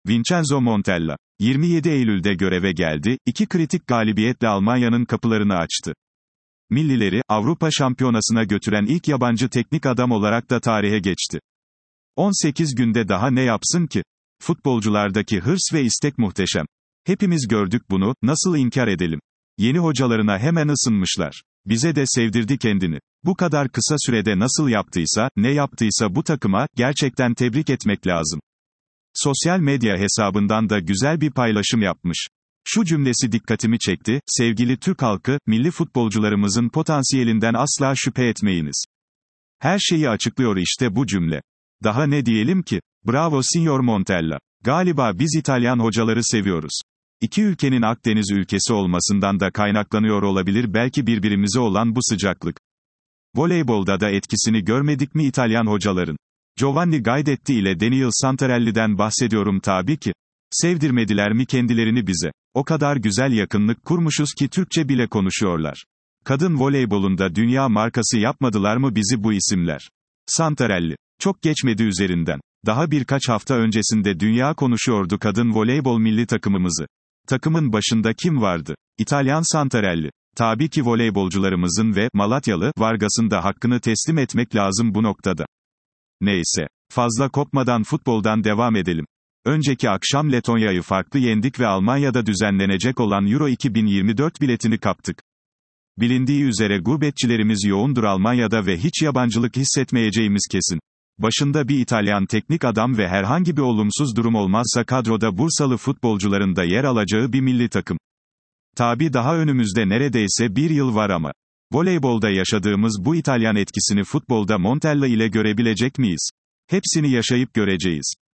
Vincenzo Montella. 27 Eylül'de göreve geldi, 2 kritik galibiyetle Almanya'nın kapılarını açtı. Millileri, Avrupa Şampiyonası'na götüren ilk yabancı teknik adam olarak da tarihe geçti. 18 günde daha ne yapsın ki? Futbolculardaki hırs ve istek muhteşem. Hepimiz gördük bunu, nasıl inkar edelim? Yeni hocalarına hemen ısınmışlar. Bize de sevdirdi kendini. Bu kadar kısa sürede nasıl yaptıysa, ne yaptıysa bu takıma, gerçekten tebrik etmek lazım. Sosyal medya hesabından da güzel bir paylaşım yapmış. Şu cümlesi dikkatimi çekti: sevgili Türk halkı, milli futbolcularımızın potansiyelinden asla şüphe etmeyiniz. Her şeyi açıklıyor işte bu cümle. Daha ne diyelim ki? Bravo Signor Montella. Galiba biz İtalyan hocaları seviyoruz. İki ülkenin Akdeniz ülkesi olmasından da kaynaklanıyor olabilir belki birbirimize olan bu sıcaklık. Voleybolda da etkisini görmedik mi İtalyan hocaların? Giovanni Guidetti ile Daniel Santarelli'den bahsediyorum tabii ki. Sevdirmediler mi kendilerini bize? O kadar güzel yakınlık kurmuşuz ki Türkçe bile konuşuyorlar. Kadın voleybolunda dünya markası yapmadılar mı bizi bu isimler? Santarelli. Çok geçmedi üzerinden. Daha birkaç hafta öncesinde dünya konuşuyordu kadın voleybol milli takımımızı. Takımın başında kim vardı? İtalyan Santarelli. Tabii ki voleybolcularımızın ve Malatyalı Vargas'ın da hakkını teslim etmek lazım bu noktada. Neyse. Fazla kopmadan futboldan devam edelim. Önceki akşam Letonya'yı farklı yendik ve Almanya'da düzenlenecek olan Euro 2024 biletini kaptık. Bilindiği üzere gurbetçilerimiz yoğundur Almanya'da ve hiç yabancılık hissetmeyeceğimiz kesin. Başında bir İtalyan teknik adam ve herhangi bir olumsuz durum olmazsa kadroda Bursalı futbolcuların da yer alacağı bir milli takım. Tabii daha önümüzde neredeyse bir yıl var ama. Voleybolda yaşadığımız bu İtalyan etkisini futbolda Montella ile görebilecek miyiz? Hepsini yaşayıp göreceğiz.